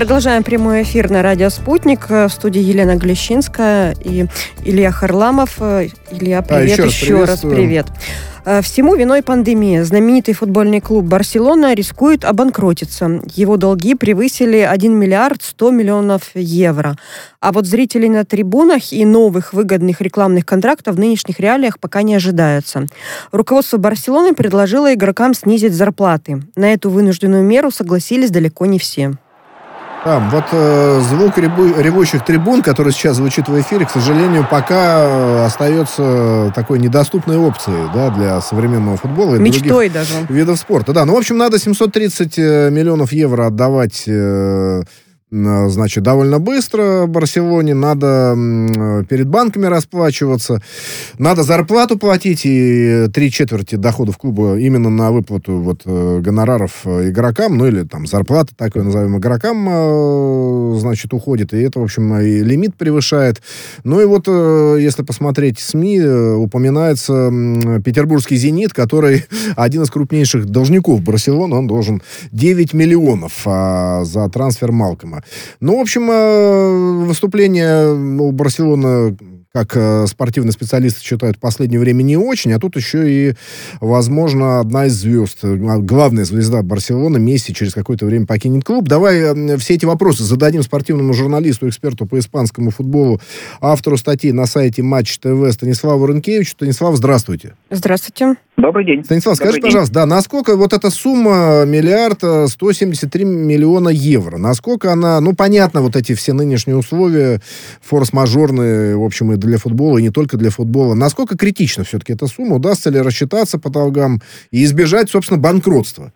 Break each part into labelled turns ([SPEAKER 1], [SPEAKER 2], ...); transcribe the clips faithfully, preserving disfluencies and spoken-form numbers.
[SPEAKER 1] Продолжаем прямой эфир на радио «Спутник». В студии Елена Глещинская и Илья Харламов. Илья, привет, а, еще, еще раз привет. Всему виной пандемия. Знаменитый футбольный клуб «Барселона» рискует обанкротиться. Его долги превысили один миллиард сто миллионов евро. А вот зрителей на трибунах и новых выгодных рекламных контрактов в нынешних реалиях пока не ожидается. Руководство «Барселоны» предложило игрокам снизить зарплаты. На эту вынужденную меру согласились далеко не все.
[SPEAKER 2] Да, вот э, звук реву, ревущих трибун, который сейчас звучит в эфире, к сожалению, пока остается такой недоступной опцией, да, для современного футбола и
[SPEAKER 1] мечтой
[SPEAKER 2] других
[SPEAKER 1] даже
[SPEAKER 2] видов спорта. Да, ну, в общем, надо семьсот тридцать миллионов евро отдавать, э, значит, довольно быстро Барселоне. Надо э, перед банками расплачиваться. Надо зарплату платить, и три четверти доходов клуба именно на выплату вот, э, гонораров игрокам, ну, или там зарплата, так ее назовем, игрокам, э, значит, уходит. И это, в общем, и лимит превышает. Ну, и вот, э, если посмотреть СМИ, э, упоминается э, петербургский «Зенит», который один из крупнейших должников Барселоны, он должен девять миллионов а, за трансфер Малкома. Ну, в общем, выступление у Барселоны, как спортивные специалисты считают, в последнее время не очень, а тут еще и, возможно, одна из звезд, главная звезда Барселоны, Месси, через какое-то время покинет клуб. Давай все эти вопросы зададим спортивному журналисту, эксперту по испанскому футболу, автору статьи на сайте Матч ТВ Станиславу Рынкевичу. Станислав, здравствуйте.
[SPEAKER 1] Здравствуйте.
[SPEAKER 3] Добрый день.
[SPEAKER 2] Станислав,
[SPEAKER 3] Добрый
[SPEAKER 2] скажи,
[SPEAKER 3] день.
[SPEAKER 2] пожалуйста, да, насколько вот эта сумма миллиард сто семьдесят три миллиона евро, насколько она, ну, понятно, вот эти все нынешние условия форс-мажорные, в общем, и для футбола, и не только для футбола, насколько критична все-таки эта сумма, удастся ли рассчитаться по долгам и избежать, собственно, банкротства?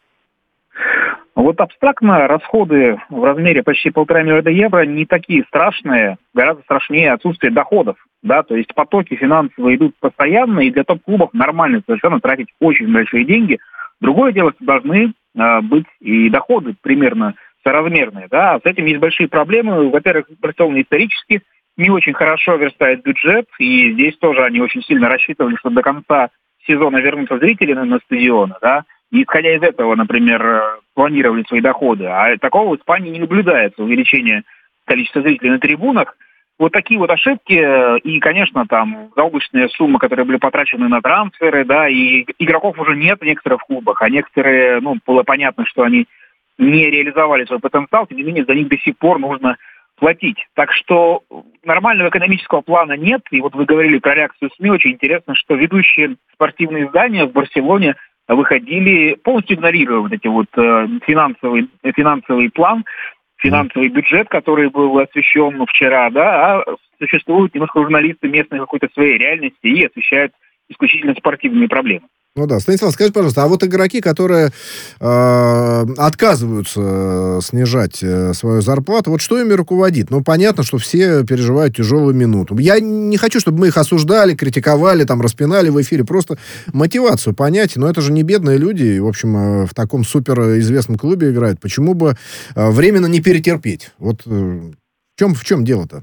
[SPEAKER 3] Вот абстрактно расходы в размере почти полтора миллиарда евро не такие страшные, гораздо страшнее отсутствие доходов. Да, то есть потоки финансовые идут постоянно, и для топ-клубов нормально совершенно тратить очень большие деньги. Другое дело, что должны э, быть и доходы примерно соразмерные. Да. С этим есть большие проблемы. Во-первых, Барселона исторически не очень хорошо верстает бюджет, и здесь тоже они очень сильно рассчитывали, что до конца сезона вернутся зрители на, на стадионы, да, и исходя из этого, например, планировали свои доходы. А такого в Испании не наблюдается, увеличение количества зрителей на трибунах. Вот такие вот ошибки, и, конечно, там заоблачные суммы, которые были потрачены на трансферы, да, и игроков уже нет в некоторых клубах, а некоторые, ну, было понятно, что они не реализовали свой потенциал, тем не менее, за них до сих пор нужно платить. Так что нормального экономического плана нет, и вот вы говорили про реакцию СМИ, очень интересно, что ведущие спортивные издания в Барселоне выходили, полностью игнорируя вот эти вот э, финансовый, финансовый план, финансовый бюджет, который был освещен вчера, да, а существуют немножко журналисты местной какой-то своей реальности и освещают исключительно спортивные проблемы.
[SPEAKER 2] Ну да. Станислав, скажи, пожалуйста, а вот игроки, которые э, отказываются снижать э, свою зарплату, вот что ими руководит? Ну, понятно, что все переживают тяжелую минуту. Я не хочу, чтобы мы их осуждали, критиковали, там, распинали в эфире, просто мотивацию понять. Но это же не бедные люди, в общем, э, в таком суперизвестном клубе играют. Почему бы э, временно не перетерпеть? Вот э, в чем, в чем дело-то?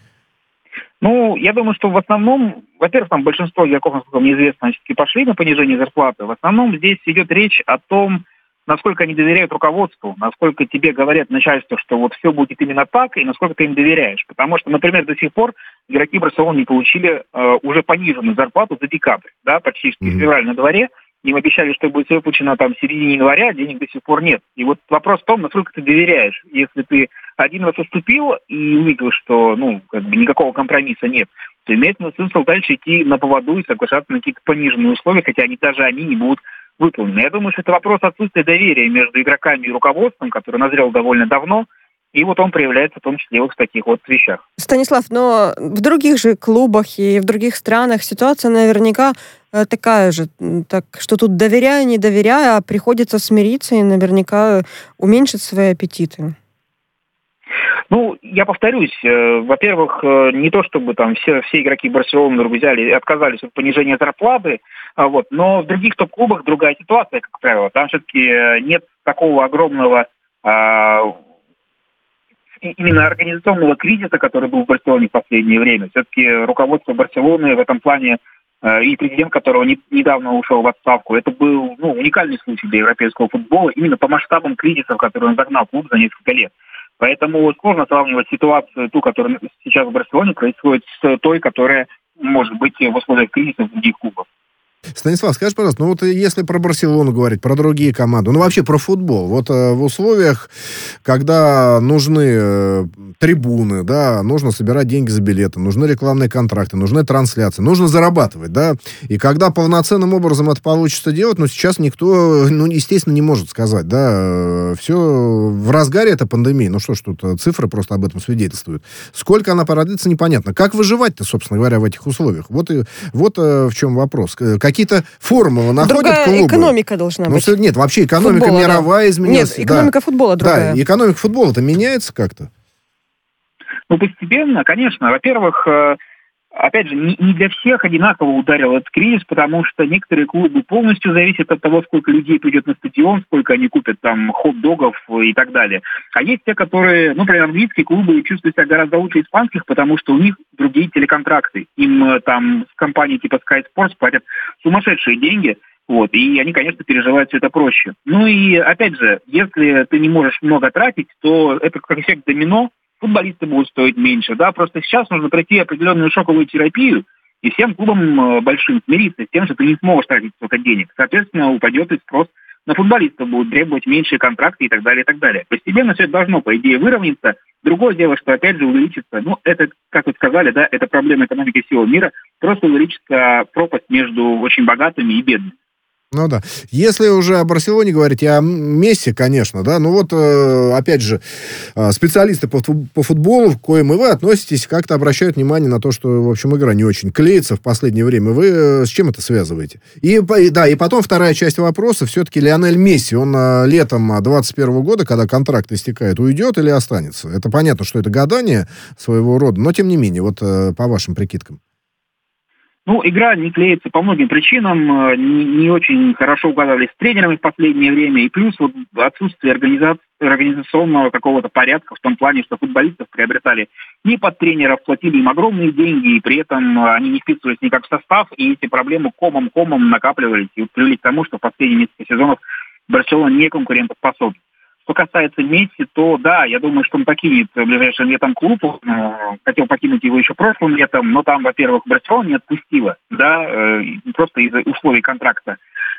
[SPEAKER 3] Ну, я думаю, что в основном, во-первых, там большинство игроков, насколько мне известно, все-таки пошли на понижение зарплаты. В основном здесь идет речь о том, насколько они доверяют руководству, насколько тебе говорят начальство, что вот все будет именно так, и насколько ты им доверяешь. Потому что, например, до сих пор игроки Барселоны не получили э, уже пониженную зарплату за декабрь, да, практически mm-hmm. февраль на дворе. Им обещали, что будет выплачено там в середине января, денег до сих пор нет. И вот вопрос в том, насколько ты доверяешь. Если ты один раз уступил и увидел, что, ну, как бы никакого компромисса нет, то имеет смысл дальше идти на поводу и соглашаться на какие-то пониженные условия, хотя они даже они не будут выполнены. Я думаю, что это вопрос отсутствия доверия между игроками и руководством, который назрел довольно давно, и вот он проявляется в том числе вот в таких вот вещах.
[SPEAKER 1] Станислав, но в других же клубах и в других странах ситуация наверняка такая же. Так что тут доверяя, не доверяя, а приходится смириться и наверняка уменьшить свои аппетиты.
[SPEAKER 3] Ну, я повторюсь, э, во-первых, э, не то чтобы там все, все игроки Барселоны вдруг взяли и отказались от понижения зарплаты, а вот, но в других топ-клубах другая ситуация, как правило. Там все-таки нет такого огромного э, именно организационного кризиса, который был в Барселоне в последнее время. Все-таки руководство Барселоны в этом плане э, и президент, которого не, недавно ушел в отставку, это был, ну, уникальный случай для европейского футбола именно по масштабам кризисов, который он загнал клуб за несколько лет. Поэтому сложно сравнивать ситуацию, ту, которая сейчас в Барселоне происходит, с той, которая может быть в условиях кризиса в других клубах.
[SPEAKER 2] Станислав, скажи, пожалуйста, ну вот если про Барселону говорить, про другие команды, ну вообще про футбол, вот э, в условиях, когда нужны э, трибуны, да, нужно собирать деньги за билеты, нужны рекламные контракты, нужны трансляции, нужно зарабатывать, да, и когда полноценным образом это получится делать, ну сейчас никто, ну естественно, не может сказать, да, э, все в разгаре этой пандемии, ну что ж тут, цифры просто об этом свидетельствуют. Сколько она продлится, непонятно. Как выживать-то, собственно говоря, в этих условиях? Вот, и, вот э, в чем вопрос. Какие-то формулы находят
[SPEAKER 1] другая
[SPEAKER 2] клубы.
[SPEAKER 1] Экономика должна
[SPEAKER 2] ну,
[SPEAKER 1] быть.
[SPEAKER 2] Нет, вообще экономика
[SPEAKER 1] футбола,
[SPEAKER 2] мировая
[SPEAKER 1] да.
[SPEAKER 2] изменилась.
[SPEAKER 1] Нет, экономика
[SPEAKER 2] да.
[SPEAKER 1] футбола другая.
[SPEAKER 2] Да, экономика футбола-то меняется как-то?
[SPEAKER 3] Ну, постепенно, конечно. Во-первых, опять же, не, не для всех одинаково ударил этот кризис, потому что некоторые клубы полностью зависят от того, сколько людей придет на стадион, сколько они купят там хот-догов и так далее. А есть те, которые, ну, например, английские клубы чувствуют себя гораздо лучше испанских, потому что у них другие телеконтракты. Им там с компанией типа Sky Sports платят сумасшедшие деньги, вот, и они, конечно, переживают все это проще. Ну и, опять же, если ты не можешь много тратить, то это как эффект домино, футболисты будут стоить меньше, да, просто сейчас нужно пройти определенную шоковую терапию, и всем клубам большим смириться с тем, что ты не сможешь тратить столько денег. Соответственно, упадет и спрос на футболистов, будут требовать меньшие контракты и так далее, и так далее. Постепенно все это должно, по идее, выровняться. Другое дело, что, опять же, увеличится, ну, это, как вы сказали, да, это проблема экономики всего мира, просто увеличится пропасть между очень богатыми и бедными.
[SPEAKER 2] Ну да. Если уже о Барселоне говорить, и о Месси, конечно, да, ну вот, э, опять же, э, специалисты по, по футболу, к коим и вы относитесь, как-то обращают внимание на то, что, в общем, игра не очень клеится в последнее время. Вы э, с чем это связываете? И, и, да, и потом вторая часть вопроса, все-таки Лионель Месси, он э, летом двадцать первого года, когда контракт истекает, уйдет или останется? Это понятно, что это гадание своего рода, но тем не менее, вот э, по вашим прикидкам.
[SPEAKER 3] Ну, игра не клеится по многим причинам, не, не очень хорошо угадывались с тренерами в последнее время, и плюс вот отсутствие организа... организационного какого-то порядка в том плане, что футболистов приобретали не под тренеров, платили им огромные деньги, и при этом они не вписывались никак в состав, и эти проблемы комом-комом накапливались и привели к тому, что в последние несколько сезонов Барселона не конкурентоспособна. Что касается Месси, то да, я думаю, что он покинет ближайшим летом клуб. Хотел покинуть его еще прошлым летом, но там, во-первых, Барселона не отпустила, да, просто из-за условий контракта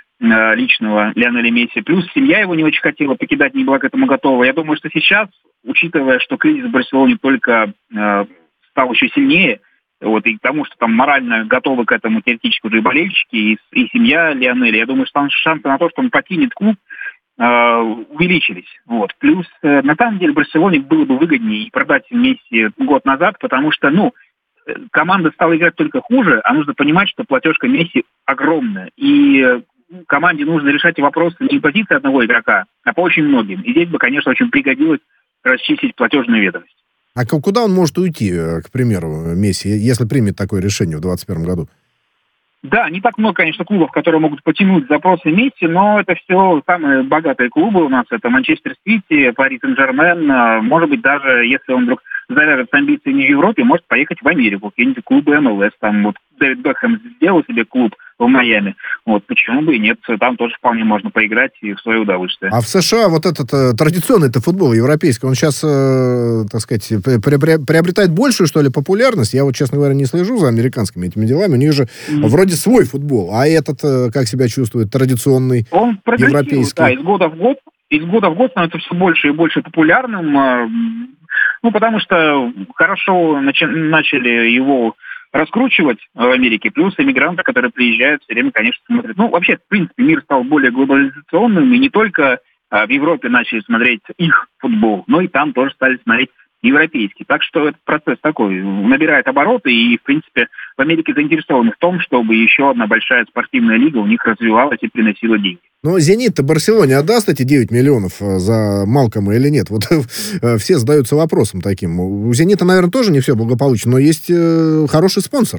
[SPEAKER 3] личного Лионеля Месси. Плюс семья его не очень хотела покидать, не была к этому готова. Я думаю, что сейчас, учитывая, что кризис в Барселоне только стал еще сильнее, вот, и к тому, что там морально готовы к этому теоретически уже и болельщики, и, и семья Лионеля, я думаю, что шансы на то, что он покинет клуб, увеличились. Вот. Плюс, на самом деле, Барселоне было бы выгоднее продать Месси год назад, потому что, ну, команда стала играть только хуже, а нужно понимать, что платежка Месси огромная. И команде нужно решать вопросы не по позиции одного игрока, а по очень многим. И здесь бы, конечно, очень пригодилось расчистить платежную ведомость.
[SPEAKER 2] А куда он может уйти, к примеру, Месси, если примет такое решение в двадцать первом году?
[SPEAKER 3] Да, не так много, конечно, клубов, которые могут потянуть запросы Месси, но это все самые богатые клубы у нас. Это Манчестер Сити, Пари Сен-Жермен. Может быть, даже если он вдруг завяжет с амбициями в Европе, может поехать в Америку, какие-нибудь клубы эм эл эс. Там вот Дэвид Бекхэм сделал себе клуб в Майами. Вот, почему бы и нет, там тоже вполне можно поиграть и в свое удовольствие.
[SPEAKER 2] А в США вот этот э, традиционный-то футбол европейский, он сейчас, э, так сказать, приобретает большую, что ли, популярность? Я вот, честно говоря, не слежу за американскими этими делами. У них же mm. вроде свой футбол, а этот э, как себя чувствует? Традиционный, он европейский?
[SPEAKER 3] Да, из года в год. Из года в год становится все больше и больше популярным. Ну, потому что хорошо начи- начали его раскручивать в Америке, плюс эмигранты, которые приезжают, все время, конечно, смотрят. Ну, вообще, в принципе, мир стал более глобализационным, и не только а, в Европе начали смотреть их футбол, но и там тоже стали смотреть европейский. Так что этот процесс такой, набирает обороты, и, в принципе, в Америке заинтересованы в том, чтобы еще одна большая спортивная лига у них развивалась и приносила деньги.
[SPEAKER 2] Ну, «Зенит»-то Барселоне отдаст эти девять миллионов за Малкома или нет? Вот все задаются вопросом таким. У «Зенита», наверное, тоже не все благополучно, но есть э, хороший спонсор.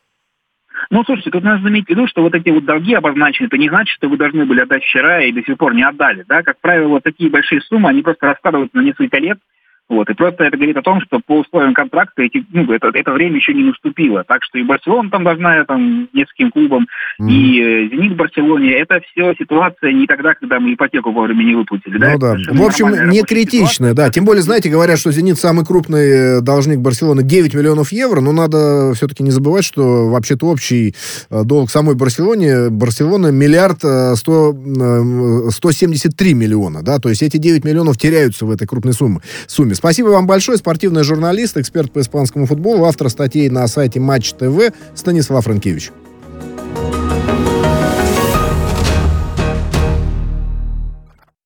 [SPEAKER 3] Ну, слушайте, тут нужно иметь в виду, что вот эти вот долги обозначены, это не значит, что вы должны были отдать вчера и до сих пор не отдали, да? Как правило, вот такие большие суммы, они просто раскладываются на несколько лет, Вот, и просто это говорит о том, что по условиям контракта эти, ну, это, это время еще не наступило. Так что и Барселона там должна там нескольким клубам, mm. и э, Зенит в Барселоне. Это все ситуация не тогда, когда мы ипотеку вовремя не выплатили.
[SPEAKER 2] Ну да. В общем, не критичная, да. Тем более, знаете, говорят, что Зенит самый крупный должник Барселоны девять миллионов евро, но надо все-таки не забывать, что вообще-то общий долг самой Барселоне, Барселона миллиард сто семьдесят три миллиона, да, то есть эти девять миллионов теряются в этой крупной сумме. сумме. Спасибо вам большое. Спортивный журналист, эксперт по испанскому футболу, автор статей на сайте Матч ТВ Станислав Рынкевич.